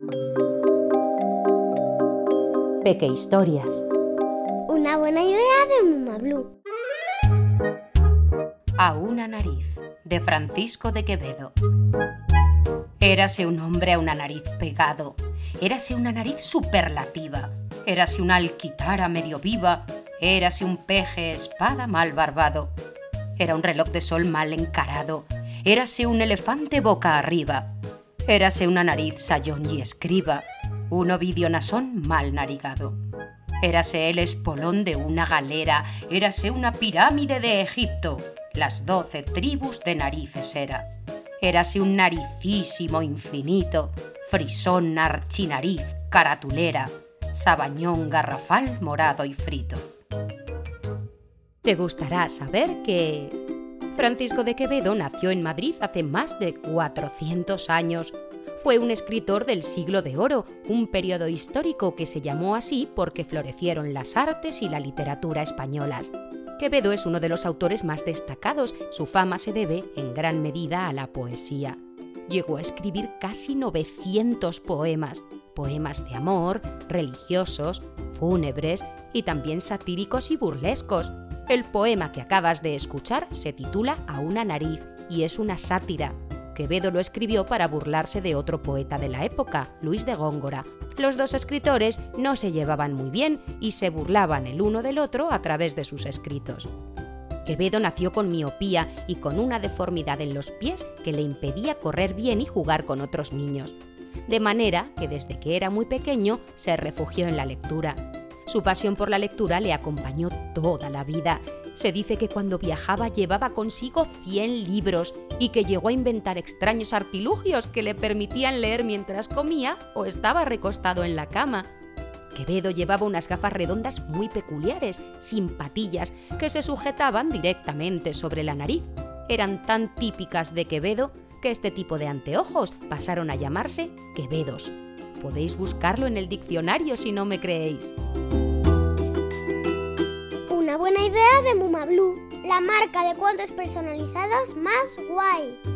Peque Historias. Una buena idea de Mamá Blue. A una nariz, de Francisco de Quevedo. Érase un hombre a una nariz pegado, érase una nariz superlativa, érase una alquitara medio viva, érase un peje espada mal barbado, era un reloj de sol mal encarado, érase un elefante boca arriba, érase una nariz sayón y escriba, un Ovidio Nasón mal narigado. Érase el espolón de una galera, érase una pirámide de Egipto, las 12 tribus de narices era. Érase un naricísimo infinito, frisón, archinariz, caratulera, sabañón, garrafal, morado y frito. Te gustará saber que Francisco de Quevedo nació en Madrid hace más de 400 años. Fue un escritor del Siglo de Oro, un periodo histórico que se llamó así porque florecieron las artes y la literatura españolas. Quevedo es uno de los autores más destacados. Su fama se debe, en gran medida, a la poesía. Llegó a escribir casi 900 poemas de amor, religiosos, fúnebres y también satíricos y burlescos. El poema que acabas de escuchar se titula A una nariz y es una sátira. Quevedo lo escribió para burlarse de otro poeta de la época, Luis de Góngora. Los dos escritores no se llevaban muy bien y se burlaban el uno del otro a través de sus escritos. Quevedo nació con miopía y con una deformidad en los pies que le impedía correr bien y jugar con otros niños. De manera que desde que era muy pequeño se refugió en la lectura. Su pasión por la lectura le acompañó toda la vida. Se dice que cuando viajaba llevaba consigo 100 libros y que llegó a inventar extraños artilugios que le permitían leer mientras comía o estaba recostado en la cama. Quevedo llevaba unas gafas redondas muy peculiares, sin patillas, que se sujetaban directamente sobre la nariz. Eran tan típicas de Quevedo que este tipo de anteojos pasaron a llamarse Quevedos. Podéis buscarlo en el diccionario si no me creéis. Una buena idea de Mamá Blue, la marca de cuentos personalizados más guay.